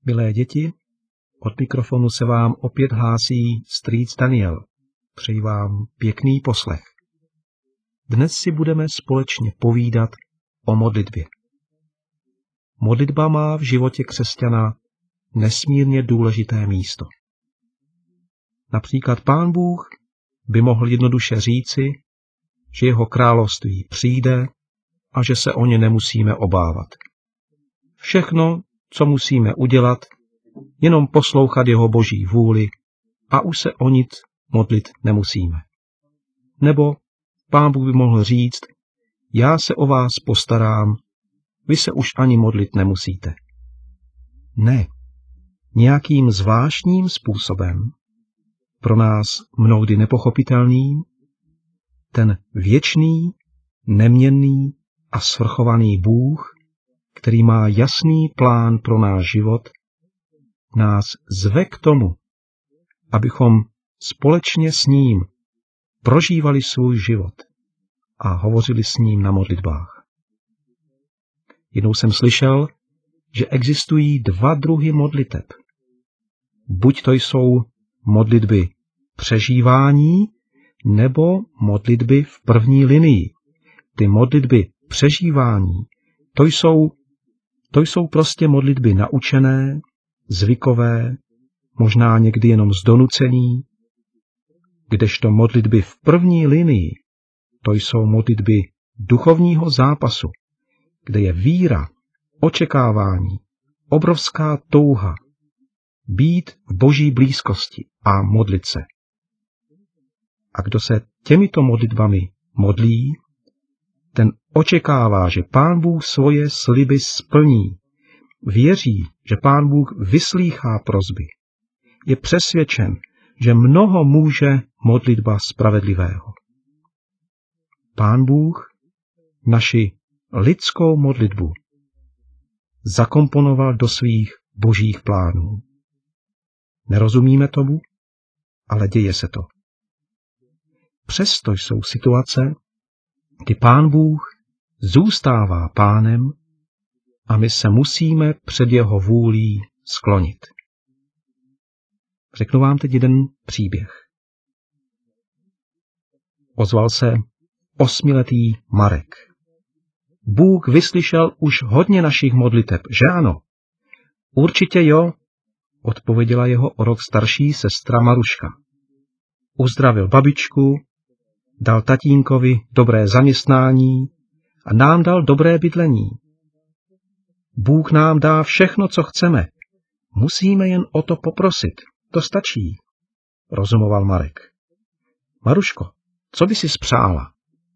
Milé děti, od mikrofonu se vám opět hlásí strýc Daniel. Přeji vám pěkný poslech. Dnes si budeme společně povídat o modlitbě. Modlitba má v životě křesťana nesmírně důležité místo. Například Pán Bůh by mohl jednoduše říci, že jeho království přijde a že se o ně nemusíme obávat. Všechno, co musíme udělat, jenom poslouchat jeho boží vůli a už se o nic modlit nemusíme. Nebo Pán Bůh by mohl říct, já se o vás postarám, vy se už ani modlit nemusíte. Ne, nějakým zvláštním způsobem, pro nás mnohdy nepochopitelným, ten věčný, neměnný a svrchovaný Bůh, který má jasný plán pro náš život, nás zve k tomu, abychom společně s ním prožívali svůj život a hovořili s ním na modlitbách. Jednou jsem slyšel, že existují dva druhy modliteb. Buď to jsou modlitby přežívání, nebo modlitby v první linii. Ty modlitby přežívání, to jsou prostě modlitby naučené, zvykové, možná někdy jenom z donucení, kdežto modlitby v první linii, to jsou modlitby duchovního zápasu, kde je víra, očekávání, obrovská touha být v boží blízkosti a modlit se. A kdo se těmito modlitbami modlí, ten očekává, že Pán Bůh svoje sliby splní. Věří, že Pán Bůh vyslýchá prosby. Je přesvědčen, že mnoho může modlitba spravedlivého. Pán Bůh naši lidskou modlitbu zakomponoval do svých božích plánů. Nerozumíme tomu, ale děje se to. Přesto jsou situace, kdy Pán Bůh zůstává pánem a my se musíme před jeho vůlí sklonit. Řeknu vám teď jeden příběh. Ozval se 8letý Marek. Bůh vyslyšel už hodně našich modliteb, že ano? Určitě jo, odpověděla jeho o rok starší sestra Maruška. Uzdravil babičku, dal tatínkovi dobré zaměstnání a nám dal dobré bydlení. Bůh nám dá všechno, co chceme. Musíme jen o to poprosit. To stačí, rozumoval Marek. Maruško, co by si spřála?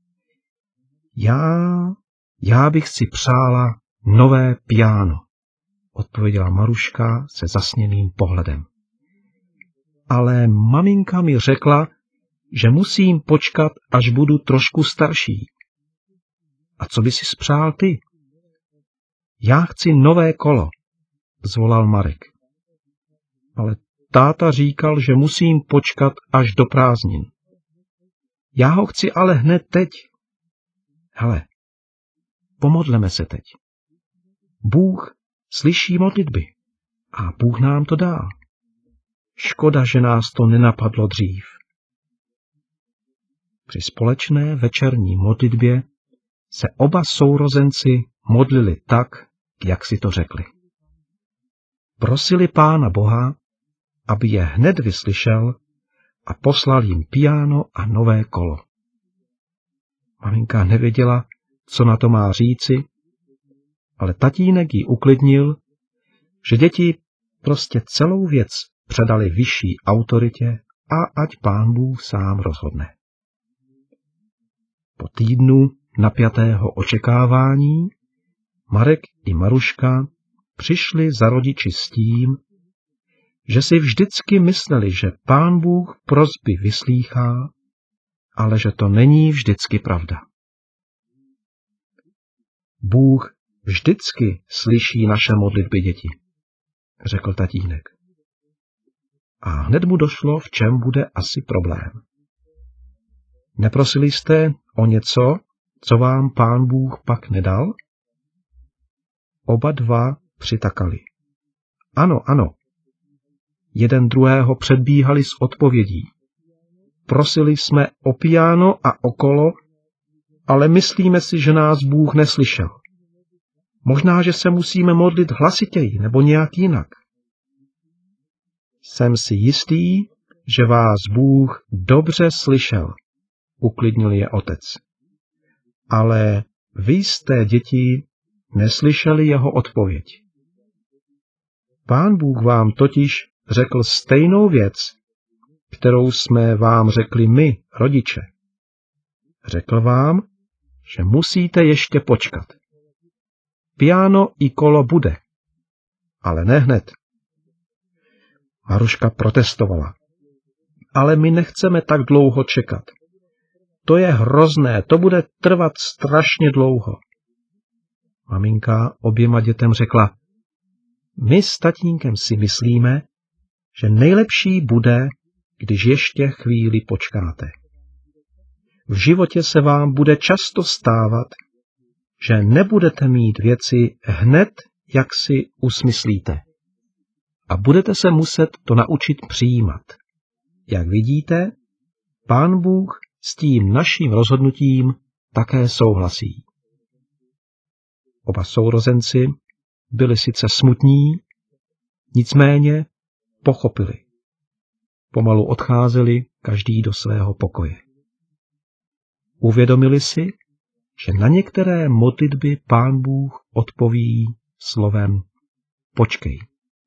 Já bych si přála nové piano, odpověděla Maruška se zasněným pohledem. Ale maminka mi řekla, že musím počkat, až budu trošku starší. A co by si spřál ty? Já chci nové kolo, zvolal Marek. Ale táta říkal, že musím počkat až do prázdnin. Já ho chci ale hned teď. Hele, pomodleme se teď. Bůh slyší modlitby a Bůh nám to dá. Škoda, že nás to nenapadlo dřív. Při společné večerní modlitbě se oba sourozenci modlili tak, jak si to řekli. Prosili Pána Boha, aby je hned vyslyšel a poslal jim piano a nové kolo. Maminka nevěděla, co na to má říci, ale tatínek ji uklidnil, že děti prostě celou věc předali vyšší autoritě a ať Pán Bůh sám rozhodne. Po týdnu napjatého očekávání Marek i Maruška přišli za rodiči s tím, že si vždycky mysleli, že Pán Bůh prosby vyslýchá, ale že to není vždycky pravda. Bůh vždycky slyší naše modlitby, děti, řekl tatínek. A hned mu došlo, v čem bude asi problém. Neprosili jste o něco, co vám Pán Bůh pak nedal? Oba dva přitakali. Ano, ano. Jeden druhého předbíhali s odpovědí. Prosili jsme o piano a o kolo, ale myslíme si, že nás Bůh neslyšel. Možná, že se musíme modlit hlasitěji nebo nějak jinak. Jsem si jistý, že vás Bůh dobře slyšel, uklidnil je otec. Ale vy jste, děti, neslyšeli jeho odpověď. Pán Bůh vám totiž řekl stejnou věc, kterou jsme vám řekli my, rodiče. Řekl vám, že musíte ještě počkat. Piano i kolo bude, ale ne hned. Maruška protestovala. Ale my nechceme tak dlouho čekat. To je hrozné, to bude trvat strašně dlouho. Maminka oběma dětem řekla, my s tatínkem si myslíme, že nejlepší bude, když ještě chvíli počkáte. V životě se vám bude často stávat, že nebudete mít věci hned, jak si usmyslíte. A budete se muset to naučit přijímat. Jak vidíte, Pán Bůh s tím naším rozhodnutím také souhlasí. Oba sourozenci byli sice smutní, nicméně pochopili. Pomalu odcházeli každý do svého pokoje. Uvědomili si, že na některé modlitby Pán Bůh odpoví slovem počkej.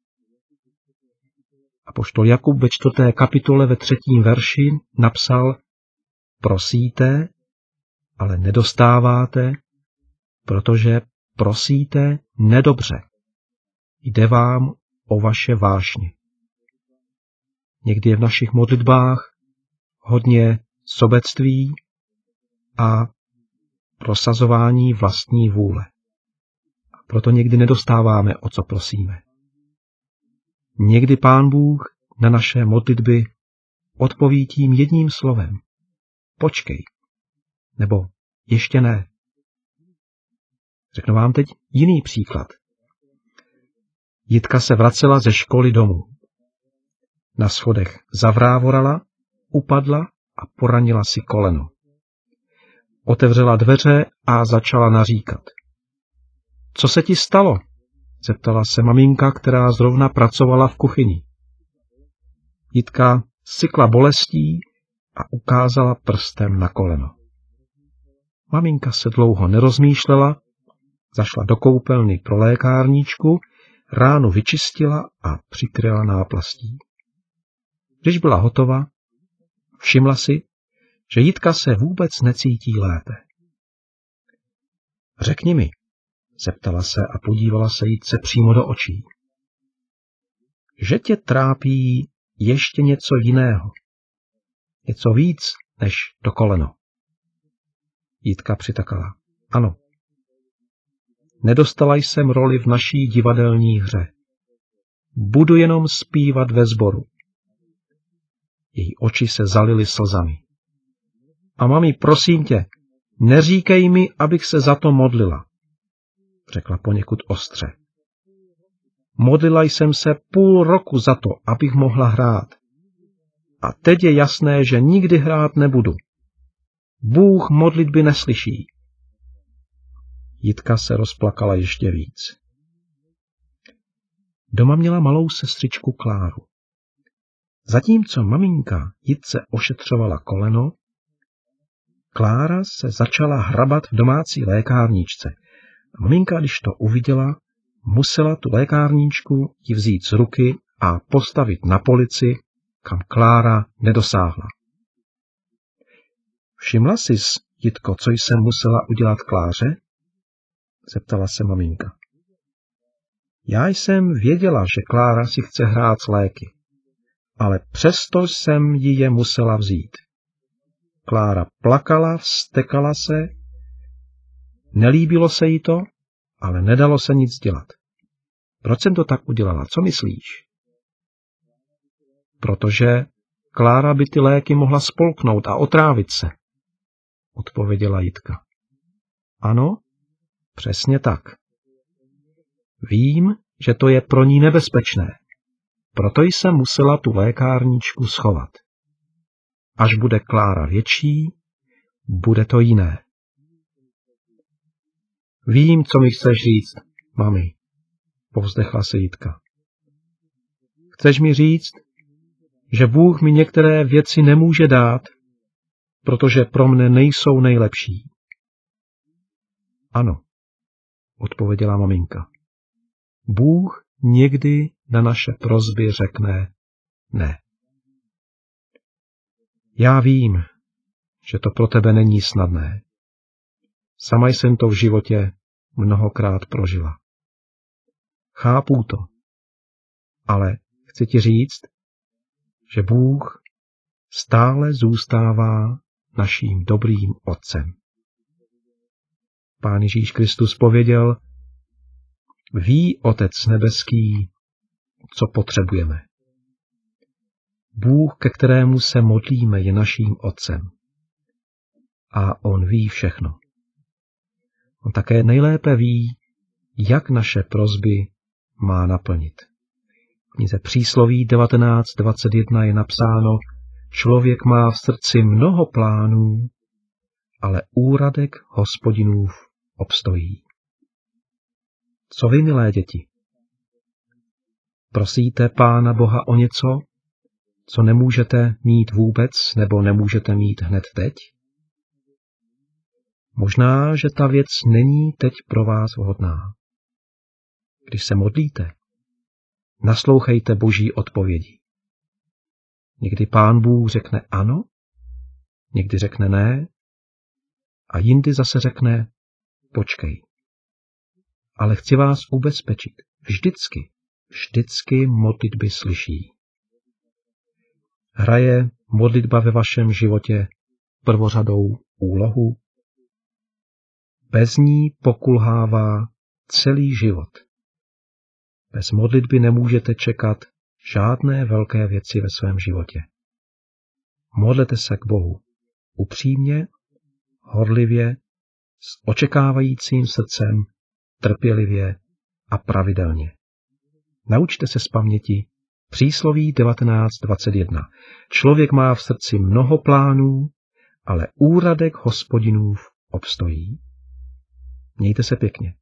Apoštol Jakub ve 4. kapitole ve 3. verši napsal, prosíte, ale nedostáváte, protože prosíte nedobře. Jde vám o vaše vášně. Někdy je v našich modlitbách hodně sobectví a prosazování vlastní vůle. A proto někdy nedostáváme, o co prosíme. Někdy Pán Bůh na naše modlitby odpoví tím jedním slovem. Počkej. Nebo ještě ne. Řeknu vám teď jiný příklad. Jitka se vracela ze školy domů. Na schodech zavrávorala, upadla a poranila si koleno. Otevřela dveře a začala naříkat. Co se ti stalo? Zeptala se maminka, která zrovna pracovala v kuchyni. Jitka sykla bolestí a ukázala prstem na koleno. Maminka se dlouho nerozmýšlela, zašla do koupelny pro lékárničku, ránu vyčistila a přikryla náplastí. Když byla hotova, všimla si, že Jitka se vůbec necítí lépe. Řekni mi, zeptala se a podívala se Jitce přímo do očí. Že tě trápí ještě něco jiného. Něco víc než to koleno. Jitka přitakala. Ano. Nedostala jsem roli v naší divadelní hře. Budu jenom zpívat ve sboru. Její oči se zalily slzami. A mami, prosím tě, neříkej mi, abych se za to modlila, řekla poněkud ostře. Modlila jsem se půl roku za to, abych mohla hrát. A teď je jasné, že nikdy hrát nebudu. Bůh modlitby neslyší. Jitka se rozplakala ještě víc. Doma měla malou sestřičku Kláru. Zatímco maminka Jitce ošetřovala koleno, Klára se začala hrabat v domácí lékárničce. A maminka, když to uviděla, musela tu lékárničku ji vzít z ruky a postavit na polici, kam Klára nedosáhla. Všimla sis, Jitko, co jsem musela udělat Kláře? Zeptala se maminka. Já jsem věděla, že Klára si chce hrát s léky, ale přesto jsem ji je musela vzít. Klára plakala, vztekala se, nelíbilo se jí to, ale nedalo se nic dělat. Proč jsem to tak udělala? Co myslíš? Protože Klára by ty léky mohla spolknout a otrávit se, odpověděla Jitka. Ano, přesně tak. Vím, že to je pro ní nebezpečné. Proto jsem musela tu lékárničku schovat. Až bude Klára větší, bude to jiné. Vím, co mi chceš říct, mami, povzdechla se Jitka. Chceš mi říct, že Bůh mi některé věci nemůže dát, protože pro mne nejsou nejlepší. Ano, odpověděla maminka. Bůh někdy na naše prosby řekne ne. Já vím, že to pro tebe není snadné. Sama jsem to v životě mnohokrát prožila. Chápu to, ale chci ti říct, že Bůh stále zůstává naším dobrým otcem. Pán Ježíš Kristus pověděl, ví Otec nebeský, co potřebujeme. Bůh, ke kterému se modlíme, je naším otcem. A on ví všechno. On také nejlépe ví, jak naše prosby má naplnit. V knize Přísloví 19:21 je napsáno, člověk má v srdci mnoho plánů, ale úradek Hospodinův obstojí. Co vy, milé děti? Prosíte Pána Boha o něco, co nemůžete mít vůbec nebo nemůžete mít hned teď? Možná, že ta věc není teď pro vás vhodná. Když se modlíte, naslouchejte Boží odpovědi. Někdy Pán Bůh řekne ano, někdy řekne ne a jindy zase řekne počkej. Ale chci vás ubezpečit, vždycky modlitby slyší. Hraje modlitba ve vašem životě prvořadou úlohu? Bez ní pokulhává celý život. Bez modlitby nemůžete čekat žádné velké věci ve svém životě. Modlete se k Bohu upřímně, horlivě, s očekávajícím srdcem, trpělivě a pravidelně. Naučte se z paměti Přísloví 19:21. Člověk má v srdci mnoho plánů, ale úradek Hospodinův obstojí. Mějte se pěkně.